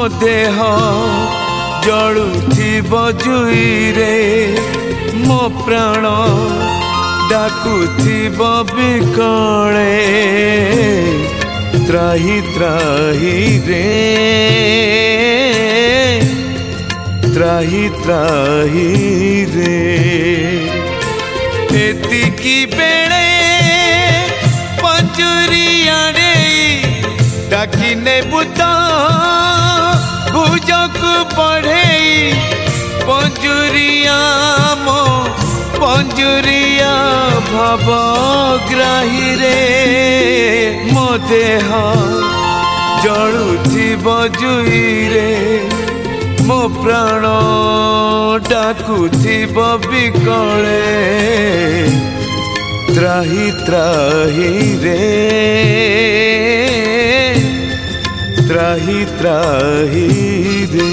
देह जलुथिबो जुईरे मो प्राण डाकुथिबो बिकळे त्राही त्राही रे त्राही त्राही रे एतिकी बेले पंजुरिया रे डाकी ने बुता भुजक बढ़े पंजुरिया मो पंजुरिया भावग्राही रे मो देह जलुथिबो जुईरे मो प्राण डाकुथिबो बिकळे त्राही त्राही रे त्राही त्राही रे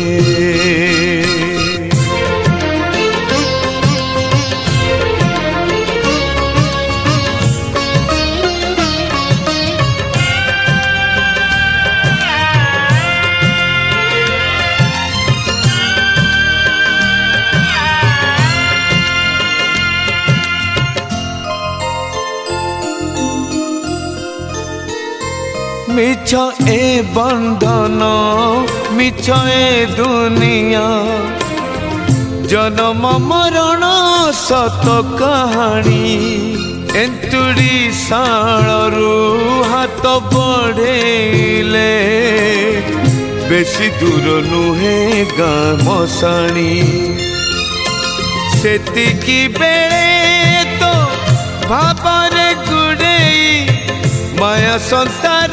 मिछ ए बंधन मिछ ए दुनिया जन्म मरण सत कहानी एंतुड़ी साळरू हाथ बढ़ेले बेसी दूर नुहे गाँ मशाणी सेतिकी बेले तो भावरे गुड़ेई माया संसार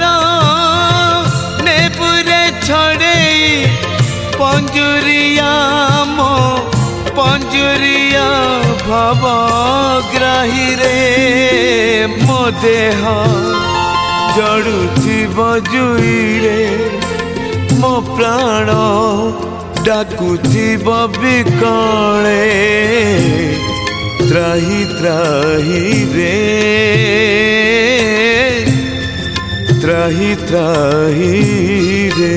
नेपुरे छड़े पंजुरिया मो पंजुरिया भावग्राही रे मो देह जलुथिबो जुईरे मो प्राण डाकुथिबो बिकळे त्राही त्राही रे त्राही त्राही रे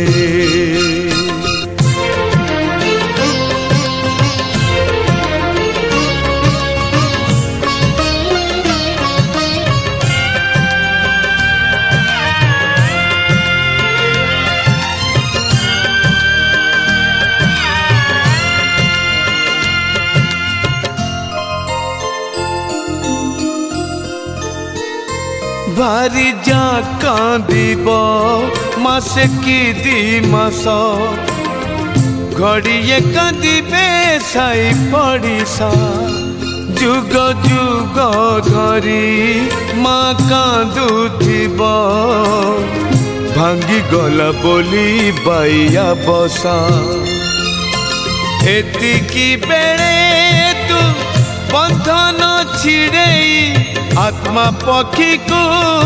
भारी जा कांदिब मासे की दी मास घड़िए कांदिबे साई पड़िसा जुग जुग धरी माँ कांदुथिब भांगी गला बोली बाइया बसा एतिकी बेले तू बंधन छिड़ेई आत्मा पक्षी को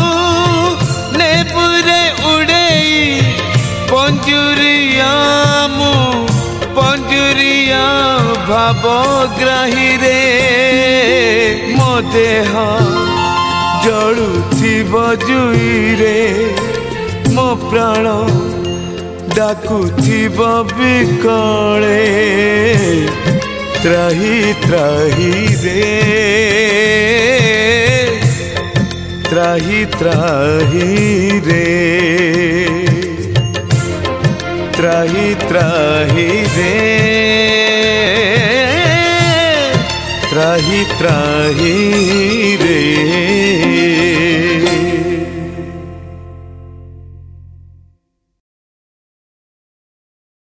नेपुरे उड़ेई पंजुरिया मु पंजुरिया भावग्राही रे मो देह जलुथिबो जुईरे मो प्राण डाकुथिबो बिकळे त्राही त्राही रे त्राही त्राही रे त्राही त्राही रे त्राही त्राही रे।